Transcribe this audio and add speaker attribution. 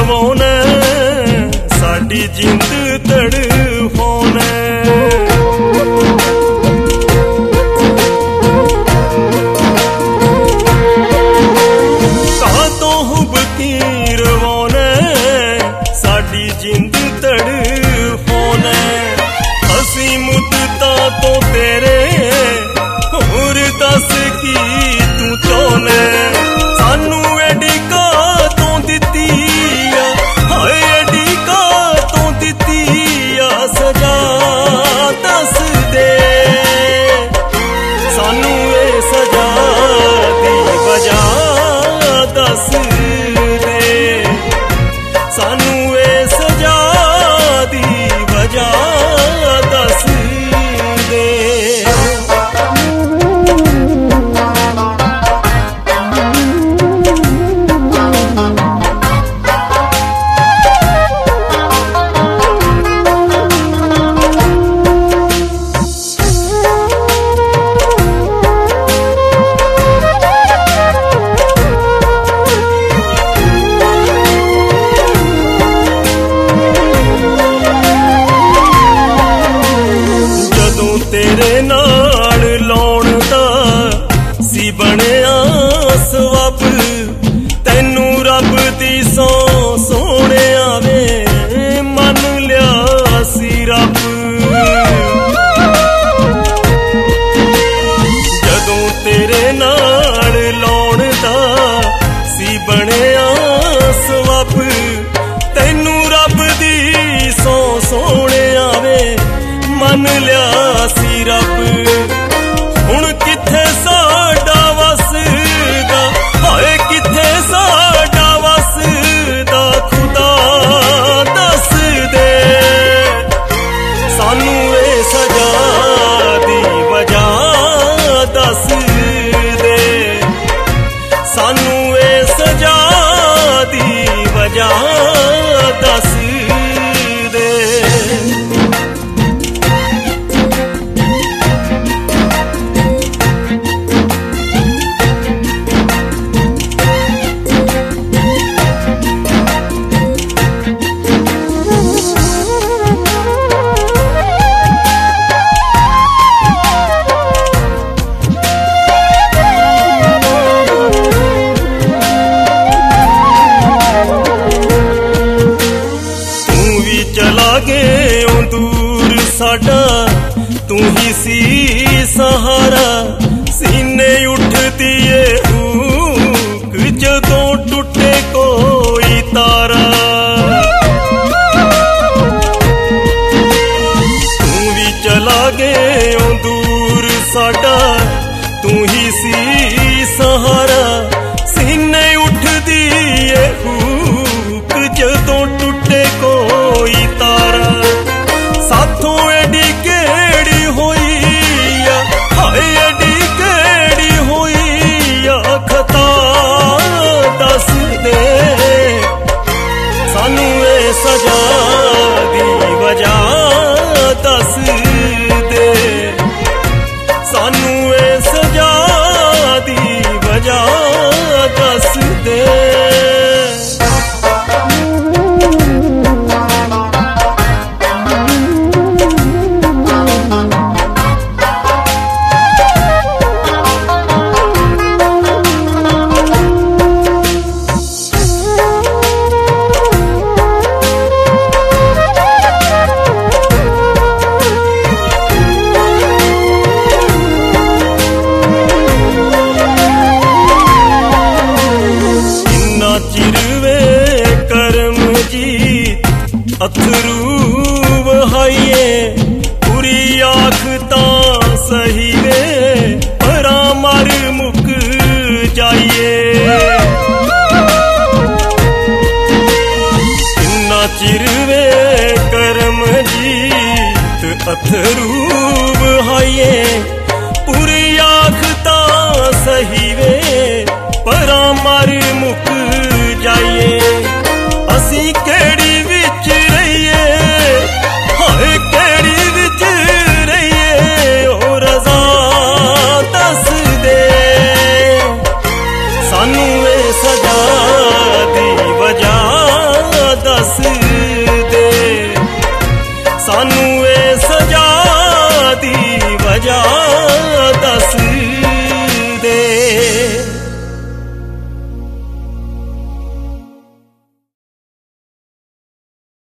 Speaker 1: रवाना साडी जिंद तड़फाना। जिंद तड़फाना असी मुद्दता तो तेरे होर दस की तू चाहना। सानू एडी का तो दिती हाय एडी का तो दिती सजा दस दे सानू ए सजा दी वजह दस दे सानू दस दे। तेरे नाल लाउण दा सी बनिया सवब तैनू रब दी सौ सोने आवे मन लिया सी रब। जदों तेरे नाल लाउण दा सी बनिया सवब तैनू रब दी सौ सोने आवे मन लिया सी रब। हुण किथे साडा वसदा हाय किथे साडा वसदा खुदा दस दे सानू ए सजा दी वजह दस दे सानू ए सजा दी वजह दस दे। चला गए दूर साडा तू ही सी सहारा सीने उठदी है हुक जदों टुटे कोई तारा। तू भी चला गए दूर साडा तू ही सी सहारा सीने उठदी है हुक जदों टुटे कोई तारा। साथों एडी केड़ी होई हाय एडी केड़ी होई खता दस दे सानू ए सजा दी वजह दस दे सानू ए सजा दी वजह दस दे। अथरू बहाइए पूरी आख तां सही वे परा मर मुक जाइए। इन्ना चिर वे करम जीत अथरू बहाइए